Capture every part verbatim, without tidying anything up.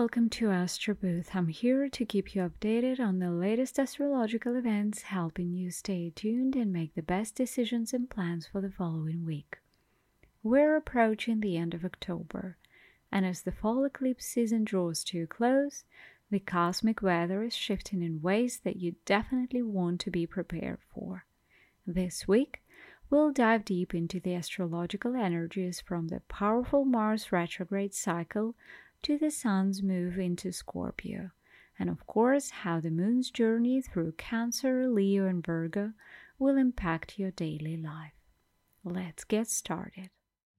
welcome to Astro Booth. I'm here to keep you updated on the latest astrological events, helping you stay tuned and make the best decisions and plans for the following week. We're approaching the end of October, and as the fall eclipse season draws to a close, the cosmic weather is shifting in ways that you definitely want to be prepared for. This week, we'll dive deep into the astrological energies from the powerful Mars retrograde cycle to the Sun's move into Scorpio, and of course how the Moon's journey through Cancer, Leo, and Virgo will impact your daily life. Let's get started.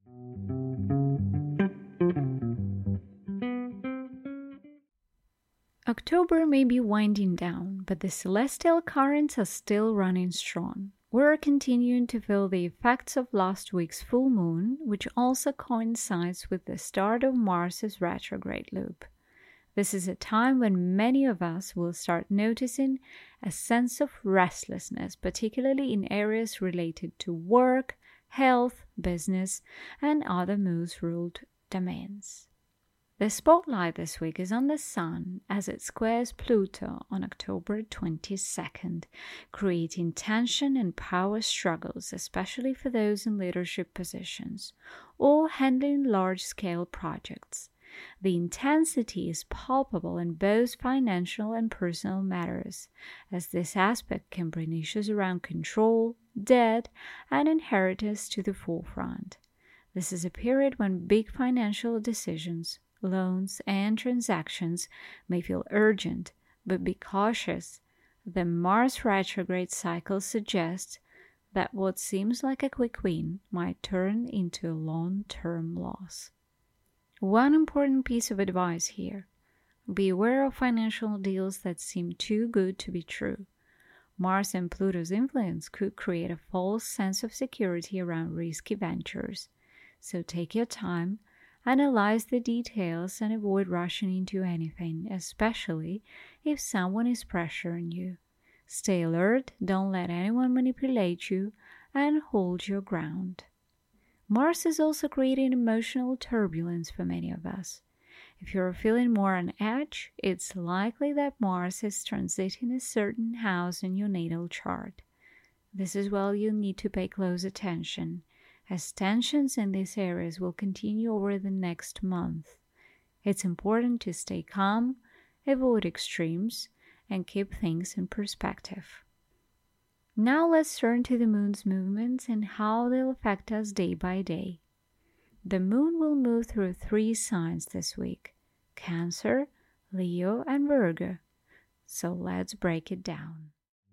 October may be winding down, but the celestial currents are still running strong. We're continuing to feel the effects of last week's full moon, which also coincides with the start of Mars's retrograde loop. This is a time when many of us will start noticing a sense of restlessness, particularly in areas related to work, health, business, and other Mars-ruled domains. The spotlight this week is on the Sun as it squares Pluto on October twenty-second, creating tension and power struggles, especially for those in leadership positions or handling large-scale projects. The intensity is palpable in both financial and personal matters, as this aspect can bring issues around control, debt, and inheritance to the forefront. This is a period when big financial decisions, loans, and transactions may feel urgent, but be cautious. The Mars retrograde cycle suggests that what seems like a quick win might turn into a long-term loss. One important piece of advice here: beware of financial deals that seem too good to be true. Mars and Pluto's influence could create a false sense of security around risky ventures, so take your time, analyze the details, and avoid rushing into anything, especially if someone is pressuring you. Stay alert, don't let anyone manipulate you, and hold your ground. Mars is also creating emotional turbulence for many of us. If you're feeling more on edge, it's likely that Mars is transiting a certain house in your natal chart. This is where you'll need to pay close attention, as tensions in these areas will continue over the next month. It's important to stay calm, avoid extremes, and keep things in perspective. Now let's turn to the Moon's movements and how they'll affect us day by day. The Moon will move through three signs this week: Cancer, Leo, and Virgo. So let's break it down.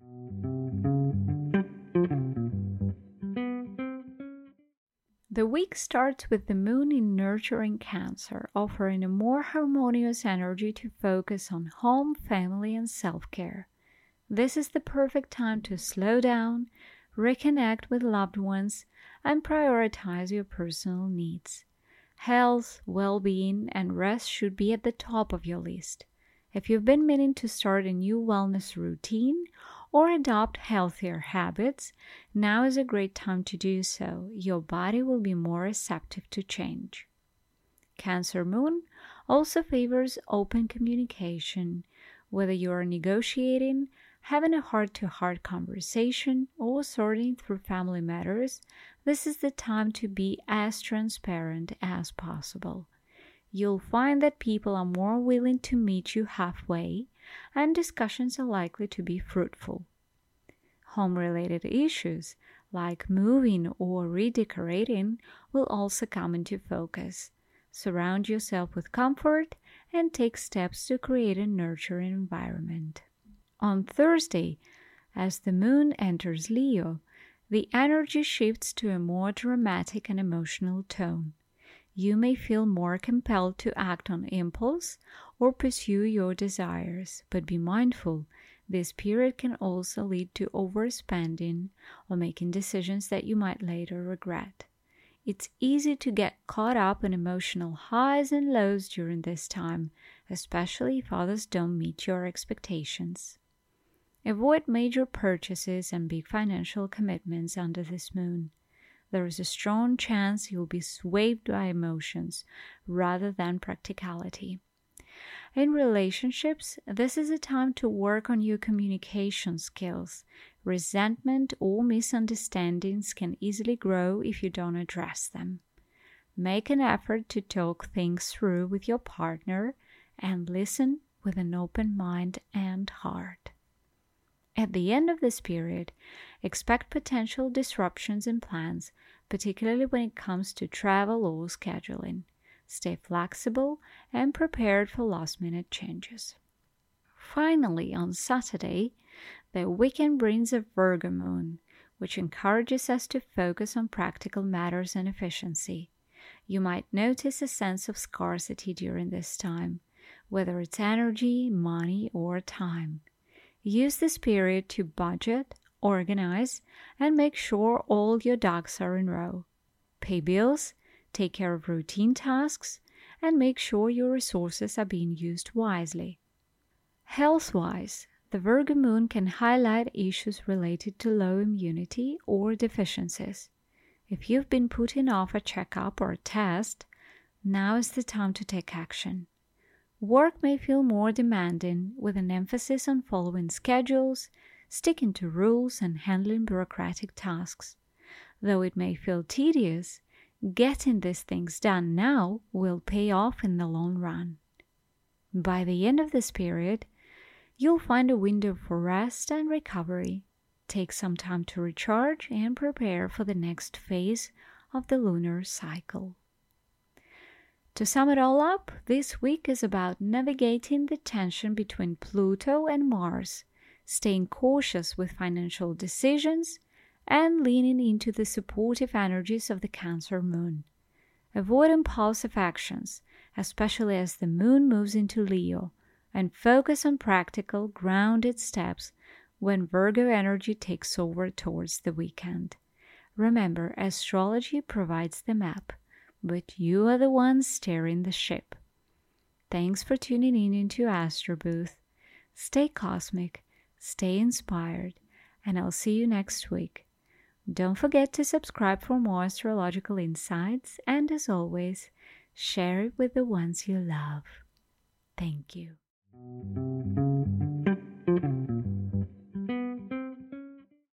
The week starts with the Moon in nurturing Cancer, offering a more harmonious energy to focus on home, family, and self-care. This is the perfect time to slow down, reconnect with loved ones, and prioritize your personal needs. Health, well-being, and rest should be at the top of your list. If you've been meaning to start a new wellness routine or adopt healthier habits, now is a great time to do so. Your body will be more receptive to change. Cancer Moon also favors open communication. Whether you are negotiating, having a heart-to-heart conversation, or sorting through family matters, this is the time to be as transparent as possible. You'll find that people are more willing to meet you halfway, and discussions are likely to be fruitful. Home-related issues, like moving or redecorating, will also come into focus. Surround yourself with comfort and take steps to create a nurturing environment. On Thursday, as the Moon enters Leo, the energy shifts to a more dramatic and emotional tone. You may feel more compelled to act on impulse or pursue your desires, but be mindful, this period can also lead to overspending or making decisions that you might later regret. It's easy to get caught up in emotional highs and lows during this time, especially if others don't meet your expectations. Avoid major purchases and big financial commitments under this moon. There is a strong chance you'll be swayed by emotions rather than practicality. In relationships, this is a time to work on your communication skills. Resentment or misunderstandings can easily grow if you don't address them. Make an effort to talk things through with your partner and listen with an open mind and heart. At the end of this period, expect potential disruptions in plans, particularly when it comes to travel or scheduling. Stay flexible and prepared for last-minute changes. Finally, on Saturday, the weekend brings a Virgo moon, which encourages us to focus on practical matters and efficiency. You might notice a sense of scarcity during this time, whether it's energy, money, or time. Use this period to budget, organize, and make sure all your ducks are in a row. Pay bills, take care of routine tasks, and make sure your resources are being used wisely. Health-wise, the Virgo moon can highlight issues related to low immunity or deficiencies. If you've been putting off a checkup or a test, now is the time to take action. Work may feel more demanding, with an emphasis on following schedules, sticking to rules, and handling bureaucratic tasks. Though it may feel tedious, getting these things done now will pay off in the long run. By the end of this period, you'll find a window for rest and recovery. Take some time to recharge and prepare for the next phase of the lunar cycle. To sum it all up, this week is about navigating the tension between Pluto and Mars, staying cautious with financial decisions, and leaning into the supportive energies of the Cancer moon. Avoid impulsive actions, especially as the moon moves into Leo, and focus on practical, grounded steps when Virgo energy takes over towards the weekend. Remember, astrology provides the map, but you are the one steering the ship. Thanks for tuning in into Astro Booth. Stay cosmic, stay inspired, and I'll see you next week. Don't forget to subscribe for more astrological insights, and as always, share it with the ones you love. Thank you.